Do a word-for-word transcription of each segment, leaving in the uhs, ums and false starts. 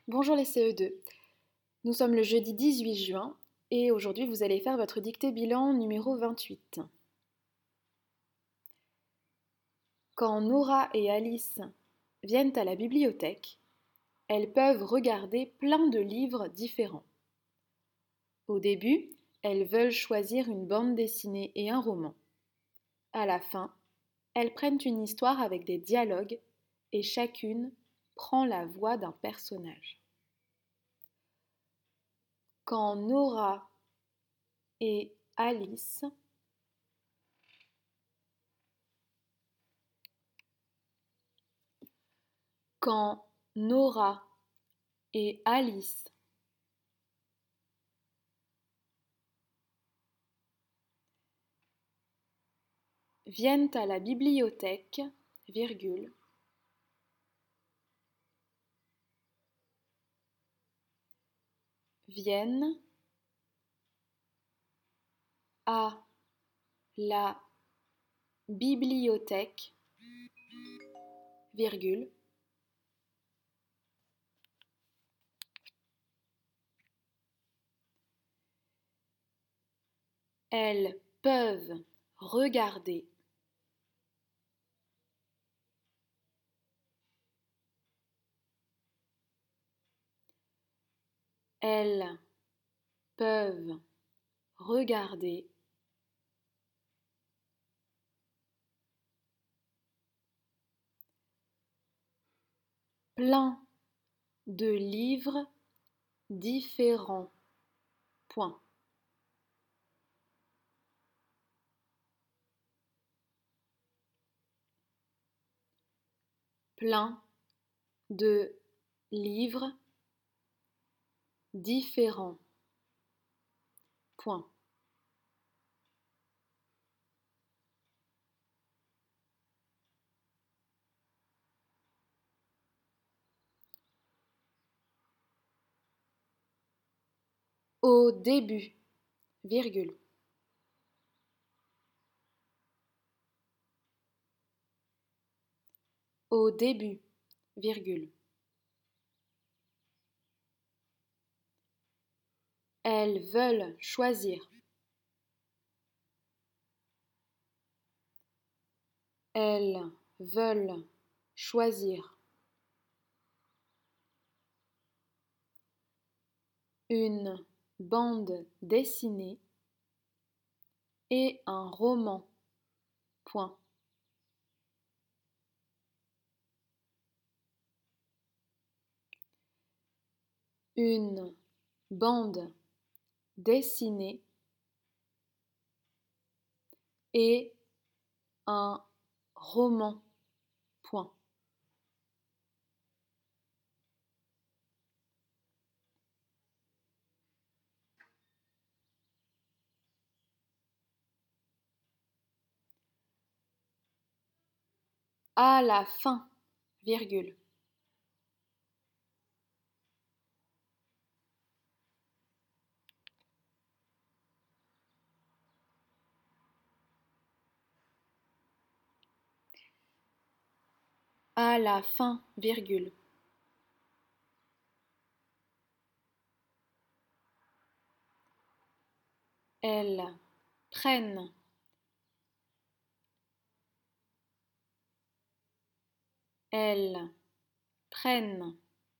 Bonjour les C E deux. Nous sommes le jeudi dix-huit juin et aujourd'hui vous allez faire votre dictée bilan numéro vingt-huit. Quand Nora et Alice viennent à la bibliothèque, elles peuvent regarder plein de livres différents. Au début, elles veulent choisir une bande dessinée et un roman. À la fin, elles prennent une histoire avec des dialogues et chacune prend la voix d'un personnage. Quand Nora et Alice Quand Nora et Alice viennent à la bibliothèque, virgule, viennent à la bibliothèque, virgule, elles peuvent regarder elles peuvent regarder plein de livres différents. Point. Plein de livres différents. Point. Au début, virgule. Au début, virgule. Elles veulent choisir. Elles veulent choisir une bande dessinée et un roman. Point. Une bande dessinée et un roman. Point. À la fin, virgule. À la fin, virgule. Elles prennent elles prennent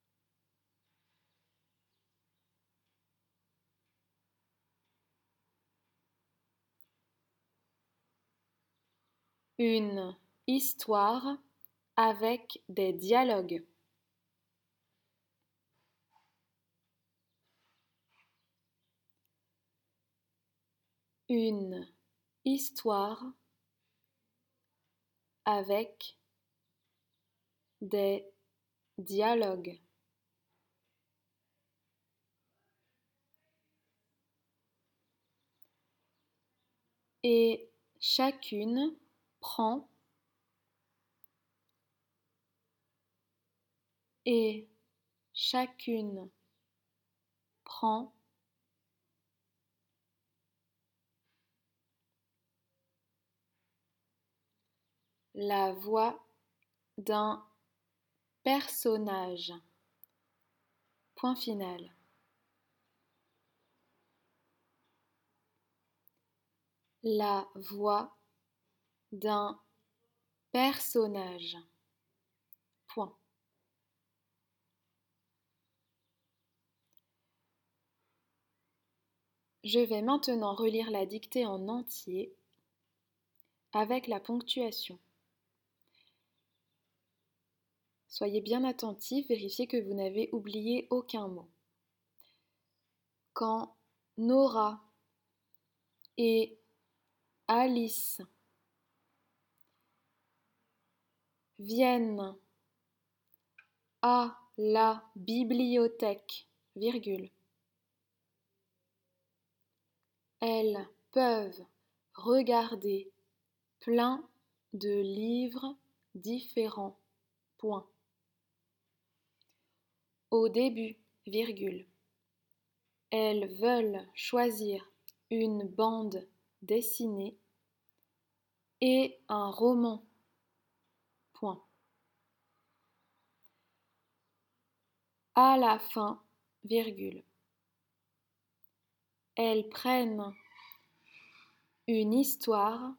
une histoire avec des dialogues. Une histoire avec des dialogues. Et chacune prend et chacune prend la voix d'un personnage. Point final. La voix d'un personnage. Point. Je vais maintenant relire la dictée en entier avec la ponctuation. Soyez bien attentifs, vérifiez que vous n'avez oublié aucun mot. Quand Nora et Alice viennent à la bibliothèque, virgule, elles peuvent regarder plein de livres différents. Point. Au début, virgule, elles veulent choisir une bande dessinée et un roman. Point. À la fin, virgule, elles prennent une histoire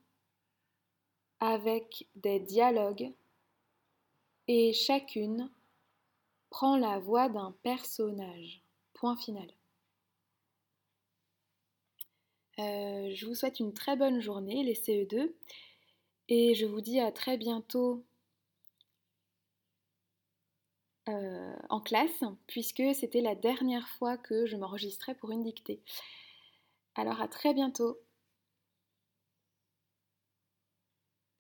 avec des dialogues et chacune prend la voix d'un personnage. Point final. Euh, je vous souhaite une très bonne journée, les C E deux, et je vous dis à très bientôt euh, en classe, puisque c'était la dernière fois que je m'enregistrais pour une dictée. Alors à très bientôt.